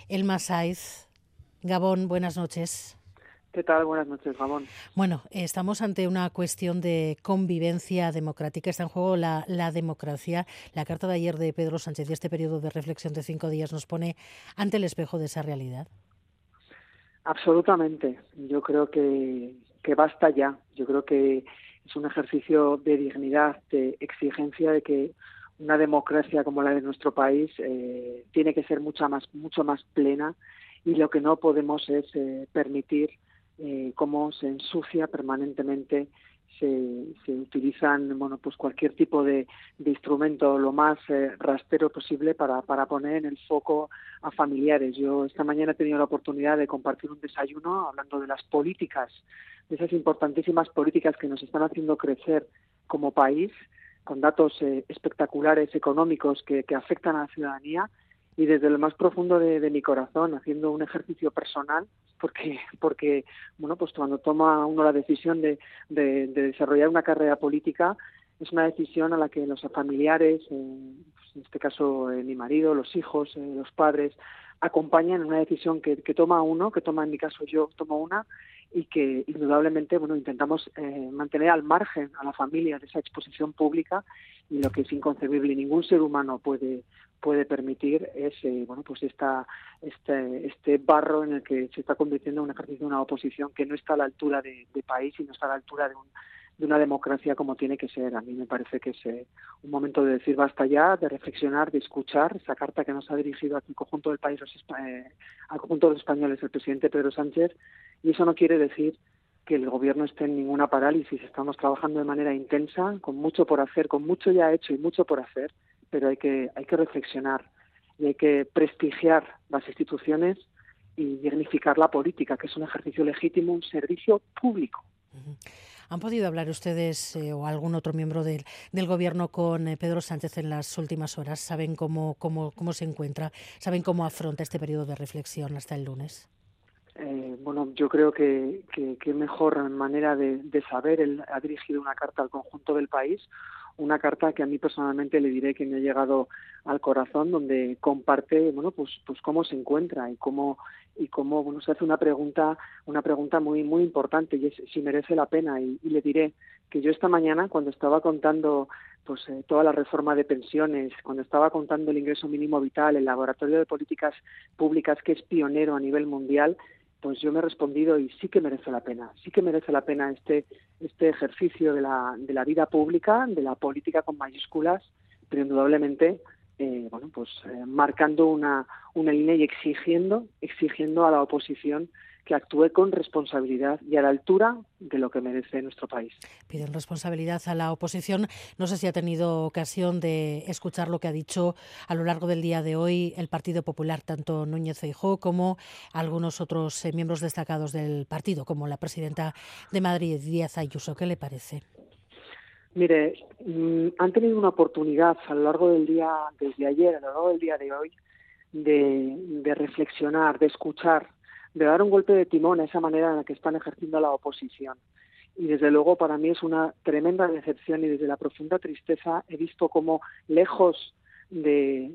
Elma Saiz. Gabón, buenas noches. ¿Qué tal? Buenas noches, Gabón. Bueno, estamos ante una cuestión de convivencia democrática. Está en juego la democracia. La carta de ayer de Pedro Sánchez y este periodo de reflexión de 5 días nos pone ante el espejo de esa realidad. Absolutamente. Yo creo que basta ya. Yo creo que es un ejercicio de dignidad, de exigencia de que una democracia como la de nuestro país tiene que ser mucho más plena, y lo que no podemos es permitir cómo se ensucia permanentemente. Se utilizan pues cualquier tipo de instrumento lo más rastrero posible para poner en el foco a familiares. Yo esta mañana he tenido la oportunidad de compartir un desayuno hablando de las políticas, de esas importantísimas políticas que nos están haciendo crecer como país, con datos espectaculares económicos que afectan a la ciudadanía, y desde lo más profundo de mi corazón, haciendo un ejercicio personal, porque pues cuando toma uno la decisión de desarrollar una carrera política, es una decisión a la que los familiares, en este caso mi marido, los hijos, los padres, acompañan en una decisión que toma uno, que toma en mi caso yo, tomo una, y que indudablemente intentamos mantener al margen a la familia de esa exposición pública, y lo que es inconcebible y ningún ser humano puede permitir es pues este barro en el que se está convirtiendo en un ejercicio de una oposición que no está a la altura de país y no está a la altura de una democracia como tiene que ser. A mí me parece que es un momento de decir basta ya, de reflexionar, de escuchar esa carta que nos ha dirigido aquí al conjunto del país, al conjunto de los españoles, el presidente Pedro Sánchez, y eso no quiere decir que el gobierno esté en ninguna parálisis. Estamos trabajando de manera intensa, con mucho por hacer, con mucho ya hecho y mucho por hacer, pero hay que reflexionar y hay que prestigiar las instituciones y dignificar la política, que es un ejercicio legítimo, un servicio público. ¿Han podido hablar ustedes o algún otro miembro del gobierno con Pedro Sánchez en las últimas horas? ¿Saben cómo se encuentra? ¿Saben cómo afronta este periodo de reflexión hasta el lunes? Yo creo que mejor manera de saber. Él ha dirigido una carta al conjunto del país, una carta que a mí personalmente le diré que me ha llegado al corazón, donde comparte pues cómo se encuentra y cómo se hace una pregunta muy importante, y es si merece la pena. Y le diré que yo esta mañana, cuando estaba contando toda la reforma de pensiones, cuando estaba contando el ingreso mínimo vital, el laboratorio de políticas públicas que es pionero a nivel mundial, pues yo me he respondido y sí que merece la pena este ejercicio de la vida pública, de la política con mayúsculas, pero indudablemente marcando una línea y exigiendo a la oposición que actúe con responsabilidad y a la altura de lo que merece nuestro país. Piden responsabilidad a la oposición. No sé si ha tenido ocasión de escuchar lo que ha dicho a lo largo del día de hoy el Partido Popular, tanto Núñez Feijóo como algunos otros miembros destacados del partido, como la presidenta de Madrid, Díaz Ayuso. ¿Qué le parece? Mire, han tenido una oportunidad a lo largo del día, desde ayer, a lo largo del día de hoy, de reflexionar, de escuchar, de dar un golpe de timón a esa manera en la que están ejerciendo la oposición. Y desde luego para mí es una tremenda decepción, y desde la profunda tristeza he visto cómo, lejos de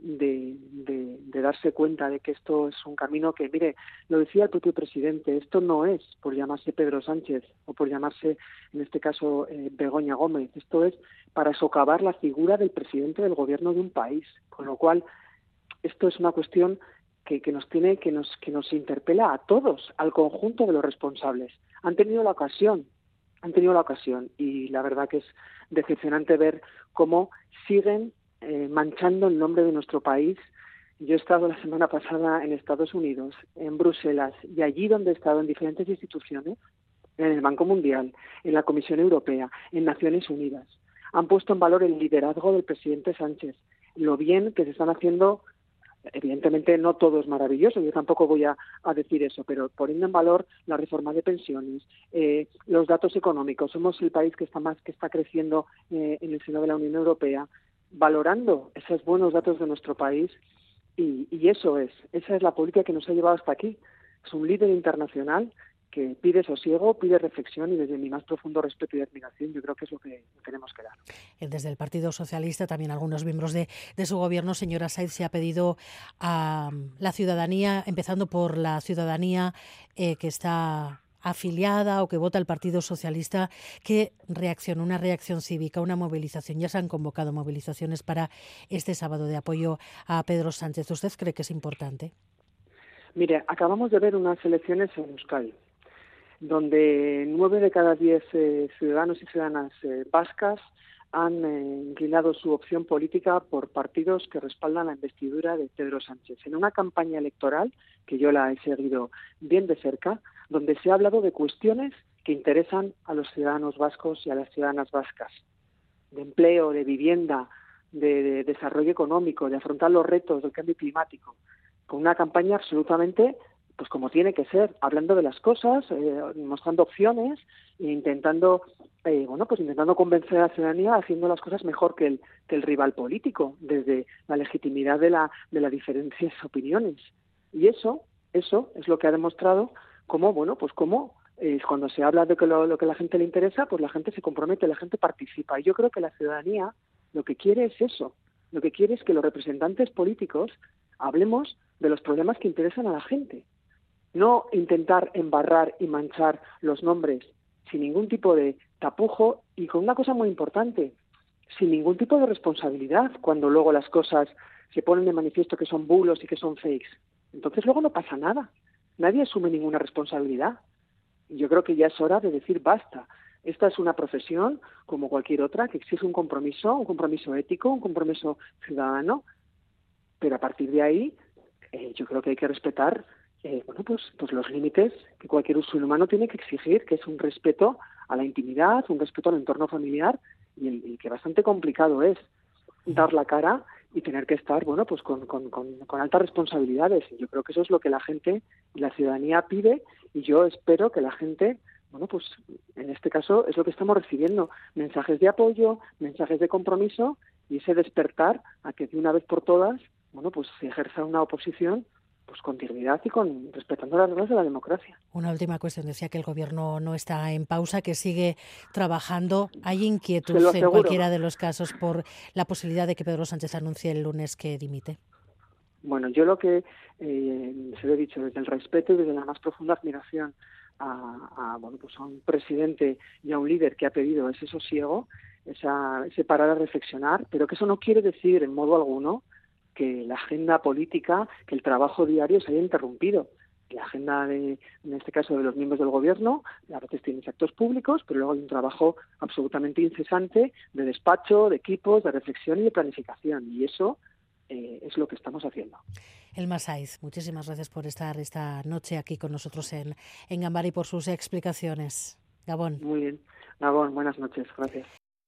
darse cuenta de que esto es un camino que, mire, lo decía el propio presidente, esto no es por llamarse Pedro Sánchez o por llamarse, en este caso, Begoña Gómez, esto es para socavar la figura del presidente del gobierno de un país, con lo cual esto es una cuestión que nos interpela a todos, al conjunto de los responsables. Han tenido la ocasión, y la verdad que es decepcionante ver cómo siguen manchando el nombre de nuestro país. Yo he estado la semana pasada en Estados Unidos, en Bruselas, y allí donde he estado, en diferentes instituciones, en el Banco Mundial, en la Comisión Europea, en Naciones Unidas, han puesto en valor el liderazgo del presidente Sánchez, lo bien que se están haciendo. Evidentemente no todo es maravilloso, yo tampoco voy a decir eso, pero poniendo en valor la reforma de pensiones, los datos económicos, somos el país que está creciendo en el seno de la Unión Europea, valorando esos buenos datos de nuestro país, y esa es la política que nos ha llevado hasta aquí. Es un líder internacional que pide sosiego, pide reflexión y desde mi más profundo respeto y admiración yo creo que es lo que tenemos que dar. Desde el Partido Socialista, también algunos miembros de su gobierno, señora Saiz, se ha pedido a la ciudadanía, empezando por la ciudadanía que está afiliada o que vota al Partido Socialista, que reaccione, una reacción cívica, una movilización. Ya se han convocado movilizaciones para este sábado de apoyo a Pedro Sánchez. ¿Usted cree que es importante? Mire, acabamos de ver unas elecciones en Euskadi, donde 9 de cada 10 ciudadanos y ciudadanas vascas han inclinado su opción política por partidos que respaldan la investidura de Pedro Sánchez. En una campaña electoral, que yo la he seguido bien de cerca, donde se ha hablado de cuestiones que interesan a los ciudadanos vascos y a las ciudadanas vascas, de empleo, de vivienda, de desarrollo económico, de afrontar los retos del cambio climático, con una campaña absolutamente pues como tiene que ser, hablando de las cosas, mostrando opciones e intentando intentando convencer a la ciudadanía haciendo las cosas mejor que el rival político, desde la legitimidad de la diferencia de opiniones. Y eso es lo que ha demostrado cómo cuando se habla de lo que a la gente le interesa, pues la gente se compromete, la gente participa. Y yo creo que la ciudadanía lo que quiere es eso, lo que quiere es que los representantes políticos hablemos de los problemas que interesan a la gente. No intentar embarrar y manchar los nombres sin ningún tipo de tapujo y con una cosa muy importante, sin ningún tipo de responsabilidad cuando luego las cosas se ponen de manifiesto que son bulos y que son fakes. Entonces luego no pasa nada. Nadie asume ninguna responsabilidad. Y yo creo que ya es hora de decir basta. Esta es una profesión como cualquier otra que exige un compromiso ético, un compromiso ciudadano, pero a partir de ahí yo creo que hay que respetar pues los límites que cualquier usuario humano tiene que exigir, que es un respeto a la intimidad, un respeto al entorno familiar y que bastante complicado es dar la cara y tener que estar con altas responsabilidades. Y yo creo que eso es lo que la gente y la ciudadanía pide y yo espero que la gente, en este caso es lo que estamos recibiendo, mensajes de apoyo, mensajes de compromiso y ese despertar a que de una vez por todas, se ejerza una oposición con dignidad y respetando las reglas de la democracia. Una última cuestión. Decía que el Gobierno no está en pausa, que sigue trabajando. ¿Hay inquietud en cualquiera de los casos por la posibilidad de que Pedro Sánchez anuncie el lunes que dimite? Bueno, yo lo que se lo he dicho, desde el respeto y desde la más profunda admiración a un presidente y a un líder que ha pedido ese sosiego, ese parar a reflexionar, pero que eso no quiere decir en modo alguno que la agenda política, que el trabajo diario se haya interrumpido. La agenda, en este caso, de los miembros del Gobierno, a veces tienes actos públicos, pero luego hay un trabajo absolutamente incesante de despacho, de equipos, de reflexión y de planificación. Y eso es lo que estamos haciendo. Elma Saiz, muchísimas gracias por estar esta noche aquí con nosotros en Gambara y por sus explicaciones. Gabón. Muy bien. Gabón, buenas noches. Gracias.